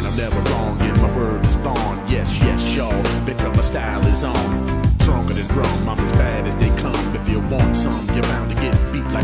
I'm never wrong, and my word is bond. Yes, yes, y'all, because my style is on. Stronger than drum, I'm as bad as they come. If you want some, you're bound to get beat like